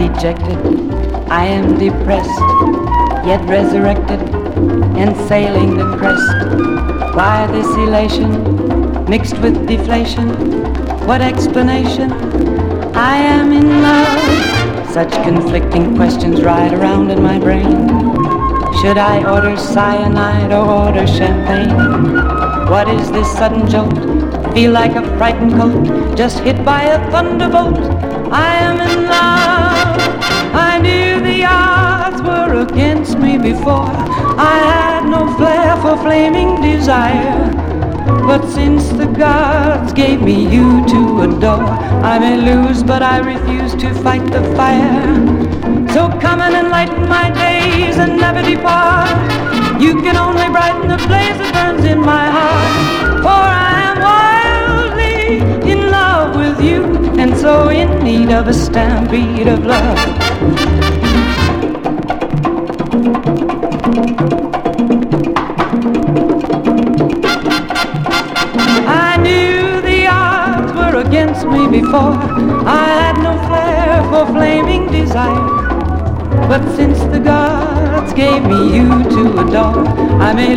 dejected, I am depressed, yet resurrected and sailing the crest. Why this elation mixed with deflation? What explanation? I am in love. Such conflicting questions ride around in my brain. Should I order cyanide or order champagne? What is this sudden jolt? Feel like a frightened colt just hit by a thunderbolt. I am in love. I knew the odds were against me before. I had no flair for flaming desire. But since the gods gave me you to adore, I may lose, but I refuse to fight the fire. So come and enlighten my days and never depart. You can only brighten the blaze that burns in my heart. For I am wildly in love with you, and so in need of a stampede of love. I knew the odds were against me before. I had no flair for flaming desire. But since the gods gave me you to adore, I may